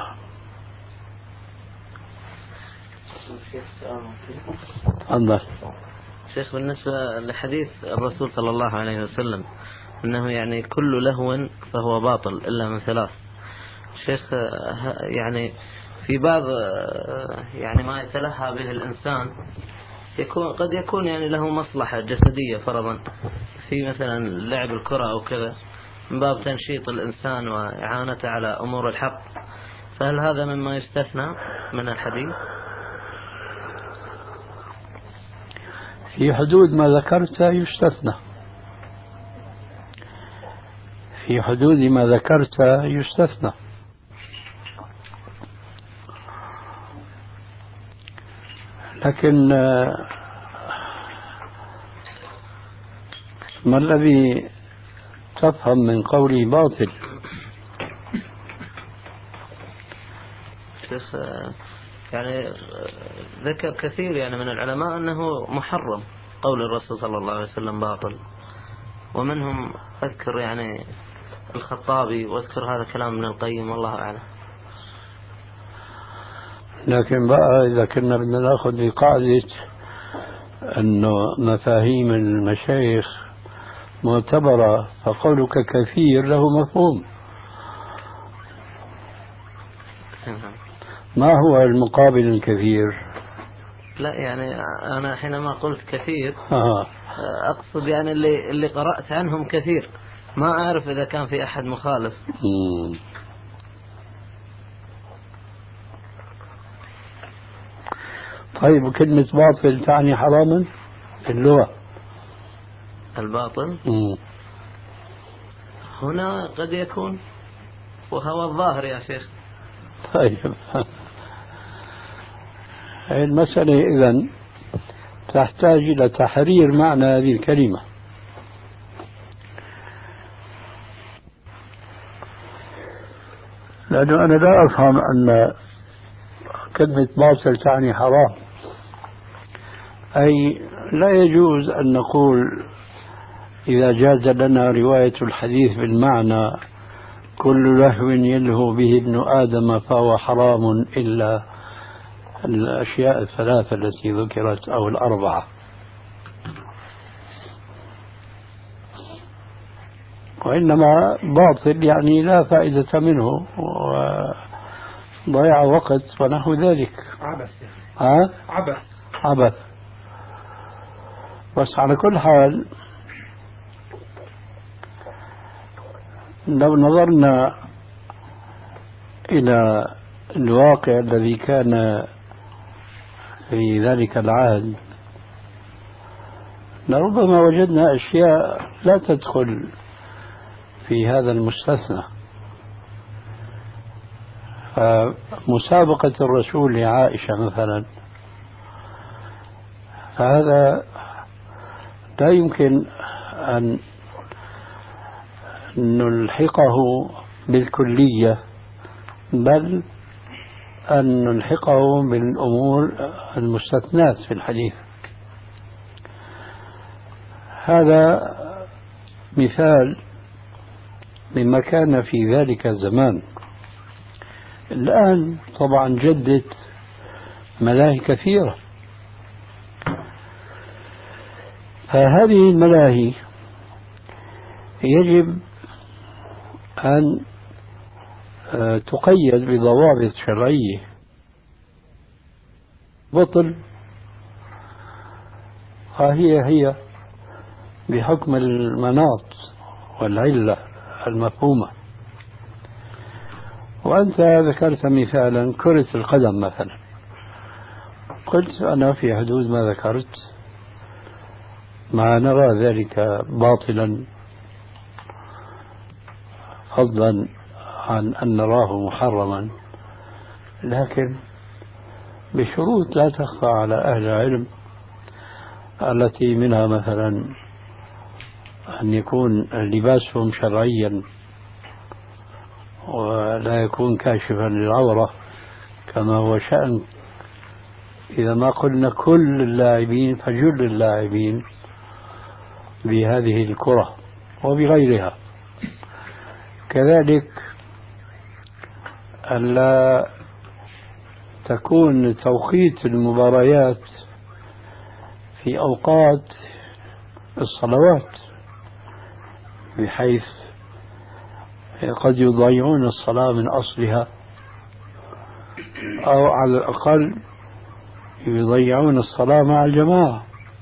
تفضل شيخ. بالنسبة لحديث الرسول صلى الله عليه وسلم أنه يعني كل لهو فهو باطل إلا من ثلاث، شيخ يعني في بعض يعني ما يتلهى به الإنسان يكون قد يكون يعني له مصلحة جسدية فرضا في مثلا لعب الكرة أو كذا من باب تنشيط الإنسان وإعانته على أمور الحق، فهل هذا مما يستثنى من الحديث؟ في حدود ما ذكرت يستثنى، في حدود ما ذكرت يستثنى، لكن ما الذي تفهم من قولي باطل؟ شيخ يعني ذكر كثير يعني من العلماء أنه محرم قول الرسول صلى الله عليه وسلم باطل، ومنهم أذكر يعني الخطابي واذكر هذا كلام ابن القيم والله أعلم. لكن بقى إذا كنا بدنا نأخذ بقاعدة أنه مفاهيم المشايخ معتبرة فقولك كثير له مفهوم. ما هو المقابل الكثير؟ لا يعني أنا حينما قلت كثير آه. أقصد يعني اللي اللي قرأت عنهم كثير، ما أعرف إذا كان في أحد مخالف. مم. طيب وكلمة باطل تعني حراما في اللغة؟ الباطل مم. هنا قد يكون وهو الظاهر يا شيخ. طيب هذه المسألة إذن تحتاج إلى تحرير معنى هذه الكلمة، لأنه أنا لا أفهم أن كلمة باطل تعني حرام، أي لا يجوز أن نقول إذا جاز لنا رواية الحديث بالمعنى كل لهو يلهو به ابن آدم فهو حرام إلا الأشياء الثلاثة التي ذكرت أو الأربعة، وإنما باطل يعني لا فائدة منه وضيع وقت ونحو ذلك. عبث. ها؟ عبث. عبث. بس على كل حال لو نظرنا إلى الواقع الذي كان في ذلك العهد لربما وجدنا أشياء لا تدخل في هذا المستثنى. فمسابقة الرسول لعائشة مثلا، فهذا لا يمكن أن نلحقه بالكلية، بل أن نلحقه بالأمور المستثنات في الحديث. هذا مثال مما كان في ذلك الزمان. الآن طبعا جدت ملاهي كثيرة، فهذه الملاهي يجب أن تقيد بضوابط شرعية. بطل هي هي بحكم المناط والعلة المفهومة. وأنت ذكرت مثالا كرة القدم مثلا، قلت أنا في حدود ما ذكرت ما نرى ذلك باطلا، فضلا عن أن نراه محرما، لكن بشروط لا تخفى على أهل العلم، التي منها مثلا أن يكون لباسهم شرعيا ولا يكون كاشفا للعورة كما هو شأن، إذا ما قلنا كل اللاعبين فجل اللاعبين بهذه الكرة وبغيرها. كذلك ألا تكون توقيت المباريات في أوقات الصلوات، بحيث قد يضيعون الصلاة من أصلها، أو على الأقل يضيعون الصلاة مع الجماعة.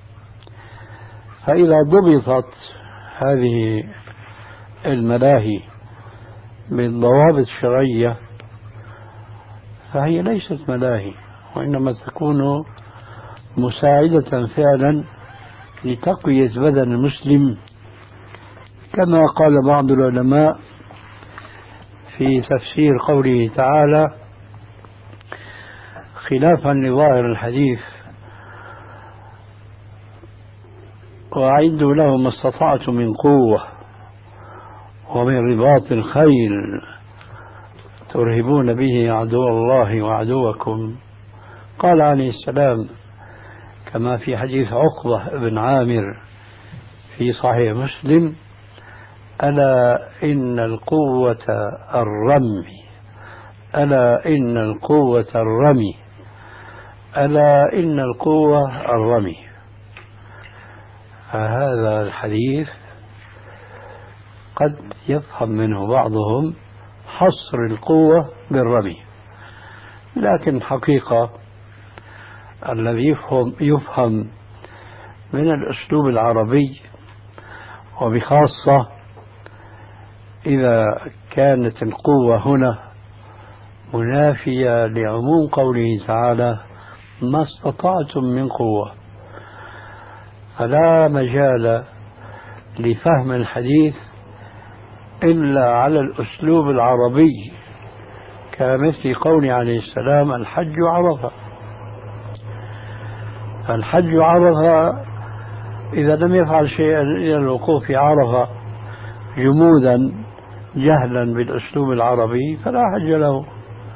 فإذا ضبطت هذه الملاهي بالضوابط الشرعية فهي ليست ملاهي، وإنما تكون مساعدة فعلا لتقوية بدن المسلم، كما قال بعض العلماء في تفسير قوله تعالى خلافا لظاهر الحديث: وأعدوا لهم ما استطعتم من قوة ومن رباط الخيل ترهبون به عدو الله وعدوكم. قال عليه السلام كما في حديث عقبة بن عامر في صحيح مسلم: ألا إن القوة الرمي، ألا إن القوة الرمي، ألا إن القوة الرمي. فهذا الحديث قد يفهم منه بعضهم حصر القوة بالرمي، لكن حقيقة الذي يفهم, يفهم من الأسلوب العربي، وبخاصة إذا كانت القوة هنا منافية لعموم قوله تعالى ما استطعتم من قوة، فلا مجال لفهم الحديث إلا على الأسلوب العربي، كمثل قول عليه السلام الحج عرفة. الحج عرفة إذا لم يفعل شيئا إلى الوقوف في عرفة جمودا جهلا بالأسلوب العربي فلا حج له.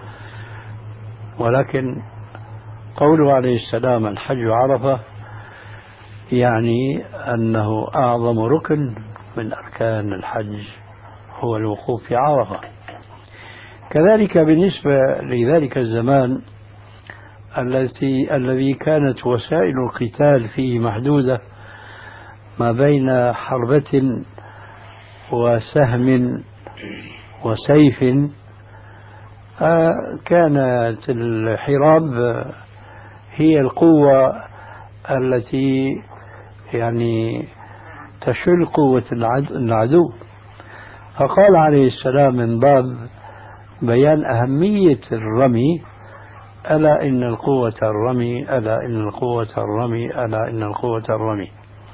ولكن قوله عليه السلام الحج عرفة يعني أنه أعظم ركن من أركان الحج هو الوقوف في عرفة. كذلك بالنسبة لذلك الزمان التي الذي كانت وسائل القتال فيه محدودة ما بين حربة وسهم وسيف، كانت الحراب هي القوة التي يعني تشل قوة العدو. فقال عليه السلام من باب بيان أهمية الرمي: ألا إن القوة الرمي، ألا إن القوة الرمي، ألا إن القوة الرمي.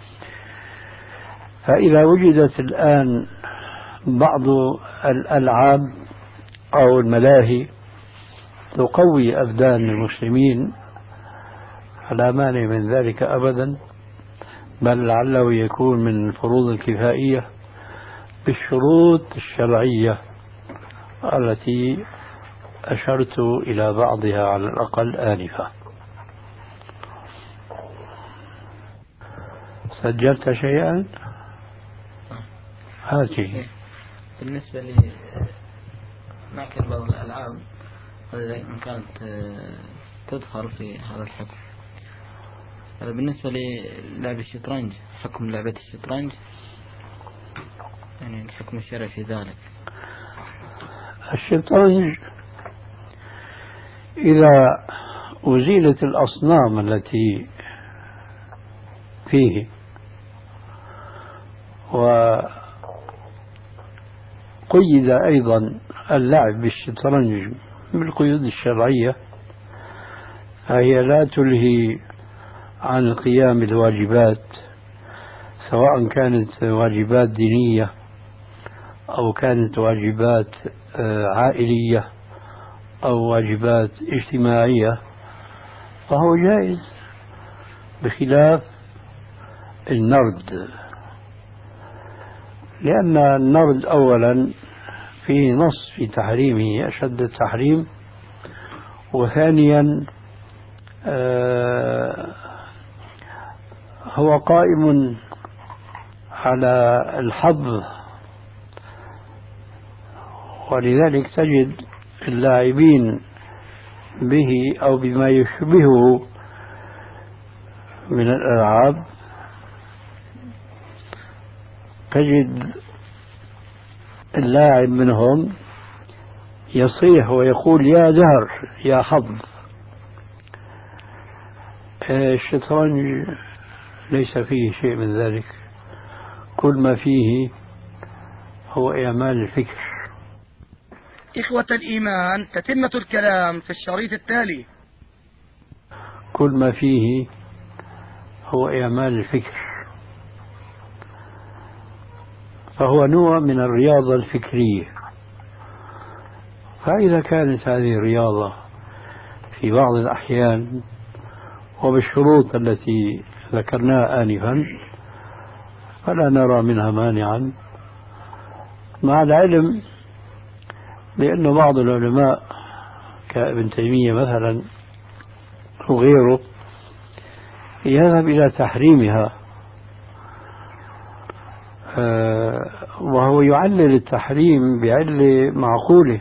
فإذا وجدت الآن بعض الألعاب أو الملاهي تقوي أبدان المسلمين فلا مانع من ذلك أبدا، بل لعله يكون من الفروض الكفائية بالشروط الشرعية التي أشرت إلى بعضها على الأقل آنفا. سجلت شيئا؟ هاته. بالنسبة لي معك بعض الألعاب إن كانت تدخل في هذا الحكم. بالنسبة للعب الشطرنج، حكم لعبة الشطرنج يعني الحكم الشرعي في ذلك. الشطرنج إذا أزيلت الأصنام التي فيه وقيد أيضا اللعب بالشطرنج بالقيود الشرعية، فهي لا تلهي عن القيام بالواجبات، سواء كانت واجبات دينية أو كانت واجبات عائلية أو واجبات اجتماعية، فهو جائز، بخلاف النرد، لأن النرد أولا فيه نص في تحريمه أشد التحريم، وثانيا آه هو قائم على الحظ، ولذلك تجد اللاعبين به أو بما يشبهه من الألعاب تجد اللاعب منهم يصيح ويقول: يا دهر يا حظ. الشطرنج ليس فيه شيء من ذلك، كل ما فيه هو إعمال الفكر. إخوة الإيمان، تتمة الكلام في الشريط التالي. كل ما فيه هو إعمال الفكر، فهو نوع من الرياضة الفكرية. فإذا كانت هذه الرياضة في بعض الأحيان وبالشروط التي ذكرناها آنفا فلا نرى منها مانعا، مع العلم بأن بعض العلماء كابن تيمية مثلا وغيره يذهب إلى تحريمها، وهو يعلل التحريم بعلة معقولة.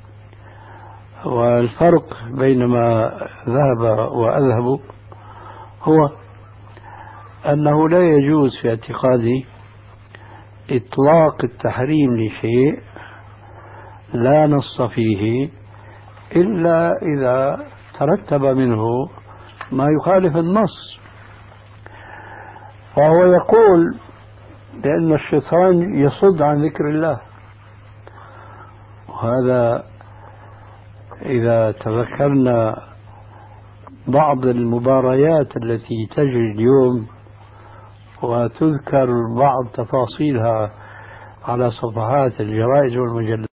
والفرق بين ما ذهب وأذهب هو أنه لا يجوز في اعتقادي إطلاق التحريم لشيء لا نص فيه إلا إذا ترتب منه ما يخالف النص. فهو يقول بأن الشيطان يصد عن ذكر الله، وهذا إذا تذكرنا بعض المباريات التي تجري اليوم وتذكر بعض تفاصيلها على صفحات الجرائد والمجلات